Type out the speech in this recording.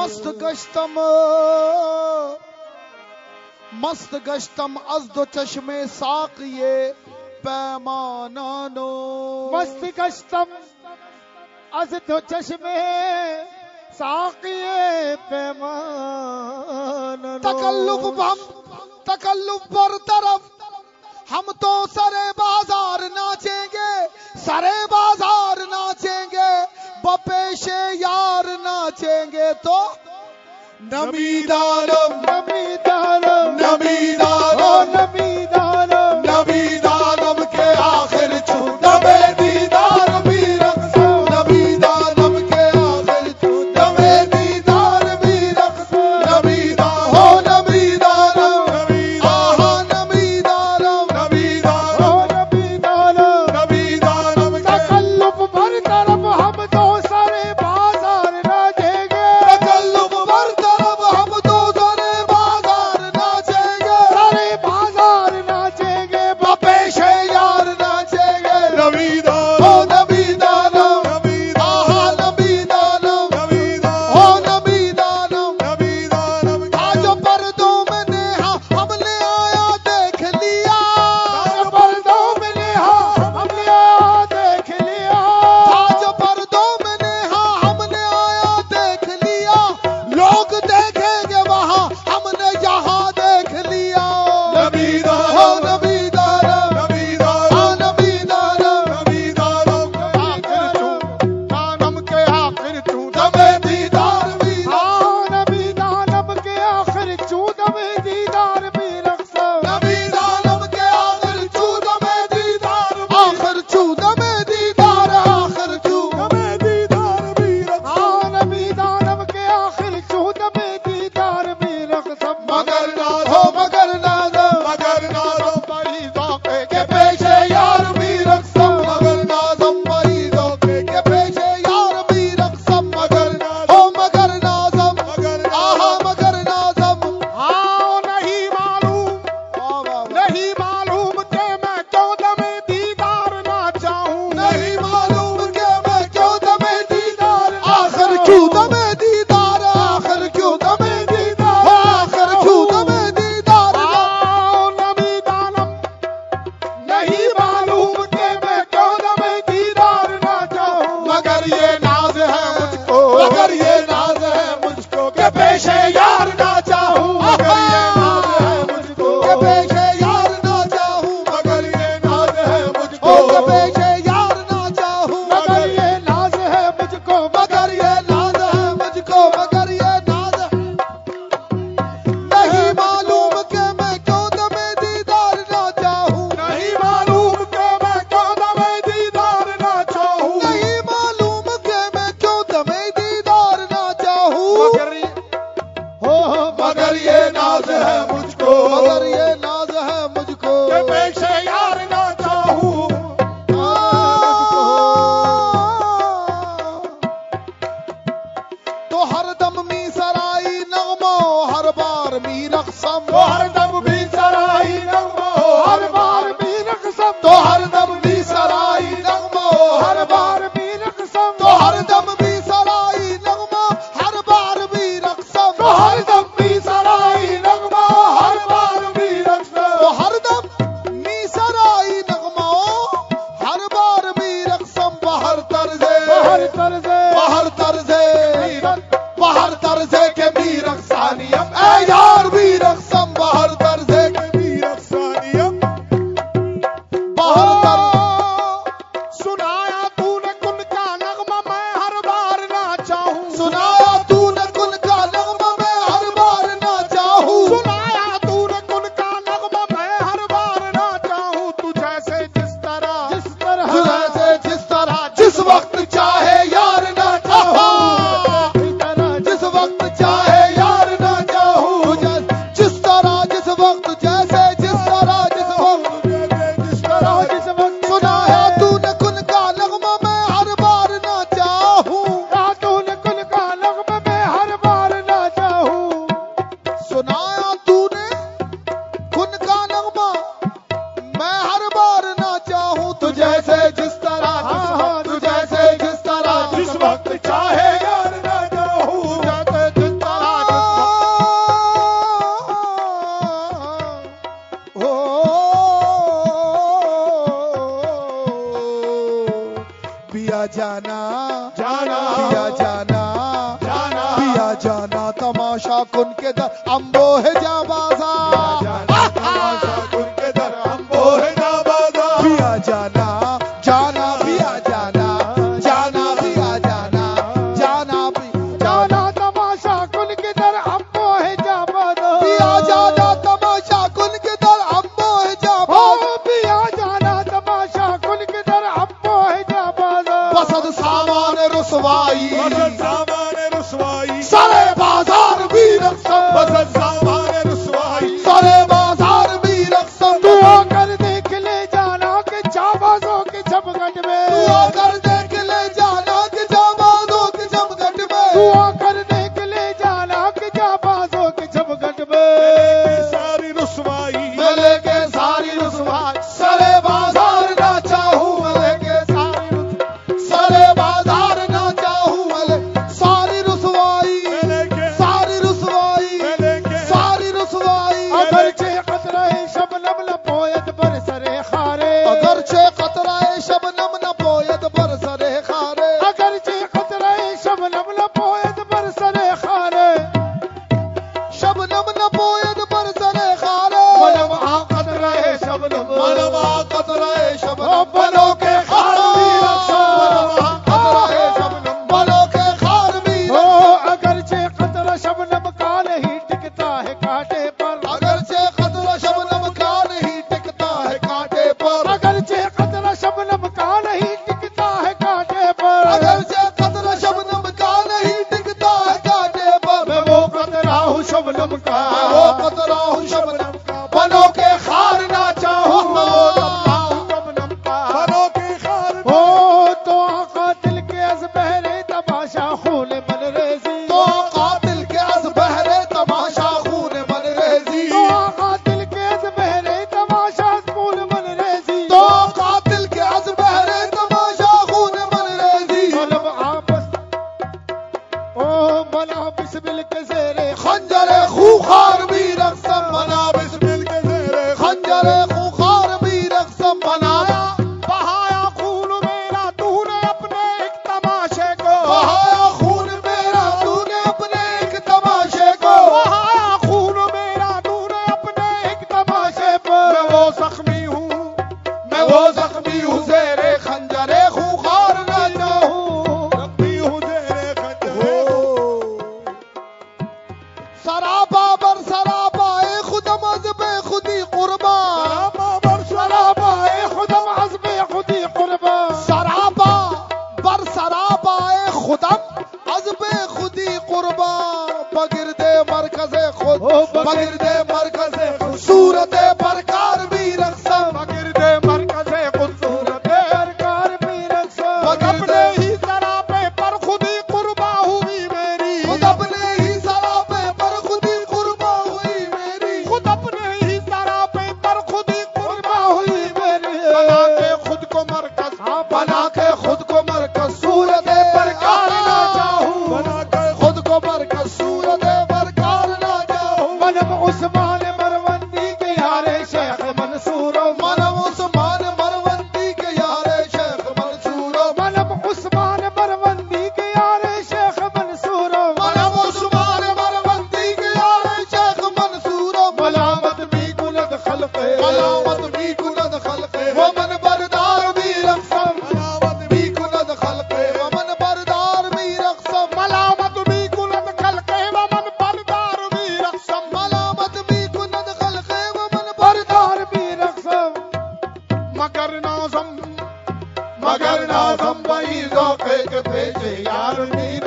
مست گشتم از دو چشم ساقیے پیمانانو مست گشتم از دو چشم ساقیے پیمانانو تکلف پر طرف ہم تو سرے بازار ناچیں گے سرے بازار ناچیں گے بپیش یار ناچیں گے تو نمی دارم نمی دارم نمی دارم نمی دارم نمی دارم کے آخر چھو دم دیدار بھی رقص نمی دارم کے آخر چھو دم دیدار بھی رقص نمی دارم نمی دارم آہا نمی دارم نمی دارم نمی دارم نمی دارم تکلف پر طرف ہم تو سارے بازار ناچیں گے تکلف پر طرف ہم تو سرے بازار ناچیں گے سارے بازار ناچیں گے بپیش یار ناچیں گے نمی دارم نمی دارم آہا نمی دارم او نمی دارم آج پردوں میں نیہا ہم نے آیا دیکھ لیا پردوں میں نیہا ہم نے دیکھ لیا آج پردوں میں نیہا ہم نے آیا دیکھ لیا لوگ دیکھیں گے وہاں ہم نے یہاں دیکھ لیا نبی دارم نبی دارم نبی دارم نبی دارم دانم کے آخر تو دم دیدار بھی نبی دانم کے آخر چودم دیدار بھی رقص نبی دانم کے آخر چو دم دیدار آخر چو دم دیدار آخر چو نبی دانم کے آخر چودم دیدار بھی رقص مگر ناز ہو مگر نازم بڑی ذوق کے پیش یار بھی رقصم مگر نازم بڑی ذوق کے پیش یار بھی رقصم مگر ہو مگر نازم آہا مگر نازم نہیں معلوم کہ میں چودم دیدار نہ چاہوں نہیں معلوم کہ میں کیوں دم دیدار آخر کیوں دم دیدار آخر کیوں دم دیدار آخر کیوں دم دیدار نبی دانم نہیں معلوم کہ میں چودم دیدار نہ چاہوں مگر یہ ناز ہے مجھ کو مگر یہ ناز ہے مجھ کو کہ پیش یار نہ چاہوں مگر یہ ناز ہے مجھ کو کہ پیش یار نہ چاہوں مگر یہ ناز ہے مجھ کو کہ پیش یار نہ چاہوں مگر یہ ناز ہے مجھ کو مگر یہ ناز ہے مجھ کو مگر یہ ناز ہے نہیں معلوم کہ میں کیوں دم دیدار نہ چاہوں نہیں معلوم کہ میں چودم دیدار نہ چاہوں نہیں معلوم کہ میں کیوں دم دیدار نہ چاہوں مگر یہ ناز ہے مجھ کو مگر یہ ناز ہے مجھ کو کہ پیش یار نہ چاہوں تو ہر دم می سرائی نغمو ہر بار می رقصم تو ہر دم بھی سرائی نغمہ ہر بار بھی رقصم تو ہر دم می سرائی نغمو ہر بار بھی رقصم تو ہر دم می سرائی نغمو ہر بار بھی رقصم تو ہر دم بھی سرائی نغمہ ہر بار بھی رقصم تو ہر دم می سرائی نغمو ہر بار بھی رقصم بہر طرزے ہر طرز بہر طرزے بہر طرزے کے بھی رقصانیم اے یار بھی رقصم بہر طرزے کے بھی رقصانیم بہر طرز سنایا تو نے کن کا نغمہ میں ہر بار نہ چاہوں سنایا تو نے کن کا نغمہ میں ہر بار نہ چاہوں سنایا تو نے کن کا نغمہ میں ہر بار نہ چاہوں تو جیسے جس طرح جیسے جس طرح جس وقت چاہے یار نہ چاہوں جس وقت چاہے یار نہ چاہوں جس کن کے در امبو ہے جا بازار تماشا کن کے در امبو ہے جا بازار پیا جانا جانا پیا جانا جانا پیا جانا جانا جانا تماشا کن کے در امبو ہے جا بازار پیا جانا تماشا کن کے در امبو ہے جا بازار پیا جانا تماشا کن کے در امبو ہے جا بازار بسد سامان رسوائی سامان رسوائی سارے بازار بھی رقصم بسد سامان رسوائی سارے بازار بھی رقصم دعا کر دیکھ لے جانا کہ جابازوں کے جمگھٹ میں دعا کر دیکھ لے جانا کہ جابازوں کے جمگھٹ میں دعا کر دیکھ لے جانا کہ جابازوں کے جمگھٹ میں ساری رسوائی ملے کے ساری رسوائی سارے بازار نہ چاہوں ملے کے سارے بازار نہ چاہوں ملے ساری رسوائی ساری رسوائی ساری رسوائی اگرچہ قطرہ شبنم لپویت بر سرے خارے اگرچہ قطرہ شبنم نہ پوید بر سرے خارے اگرچہ قطرہ شبنم لپویت بر سرے خارے شبنم نہ پوید بر سرے خارے ولم آ قطرہ شبنم ولم آ قطرہ شبنم بلو کے خار بھی بلو کے خار بھی اگرچہ قطرہ شبنم کا نہیں ٹکتا ہے کانٹے پر اگرچہ قطرہ شبنم کا نہیں ٹکتا ہے کانٹے پر اگرچہ قطرہ شبنم کا نہیں ٹکتا ہے کانٹے پر اگرچہ قطرہ شبنم کا نہیں ٹکتا ہے کانٹے پر میں وہ قطرہ ہوں شبنم کا وہ قطرہ ہوں شبنم کا بنو کے خار نہ چاہوں شبنم کا بنو کے خار ہو تو قاتل کے از بہرے تماشا خون من ریزی تو قاتل کے از بہرے تماشا خون من ریزی تو قاتل کے از بہرے تماشا خون من ریزی تو قاتل کے از بہرے تماشا خون من ریزی ملب آپس او ملا بسمل کے زیرے خنجر خوخار بھی رقصم بنا بسمل کے زیرے خنجر خوخار بھی رقصم بنایا بہایا خون میرا تو نے اپنے ایک تماشے کو بہایا خون میرا تو نے اپنے ایک تماشے کو بہایا خون میرا تو نے اپنے ایک تماشے پر میں وہ زخمی ہوں میں وہ زخمی ہوں زیر خنجر خوخار نہ چاہوں زخمی ہوں زیر خنجر سرابا بر سرابا اے خودم از بے خودی قربا سرابا اے خودم از بے خودی قربا سرابا بر سرابا اے خودم از بے خودی قربا بگرد مرکز خود بگرد مرکز خود صورت پرکار بھی رقصم بگرد مرکز خود صورت پرکار بھی رقصم اپنے ہی سرابے پر خودی قربا ہوئی میری خود اپنے ہی سرابے پر خودی قربا ہوئی میری خود اپنے ہی سرابے پر خودی قربا ہوئی میری بنا کے خود کو مرکز بنا کے خود کو مرکز صورت پرکار نہ چاہوں بنا کے خود کو مرکز صورت پرکار نہ چاہوں منم عثمان مروندی کے یار شیخ منصور منم عثمان مروندی کے یار شیخ منصور منم عثمان مروندی کے یار شیخ منصور منم عثمان مروندی کے یار شیخ منصور ملامت بھی کند خلق ملامت بھی کند خلق ومن بردار بھی رقصم ملامت بھی کند خلق ومن بردار بھی رقصم ملامت بھی کند خلق ومن بردار بھی رقصم ملامت بھی کند خلق ومن بردار بھی رقصم مگر نازم مگر نازم بھائی ذوق کے پیچھے یار میر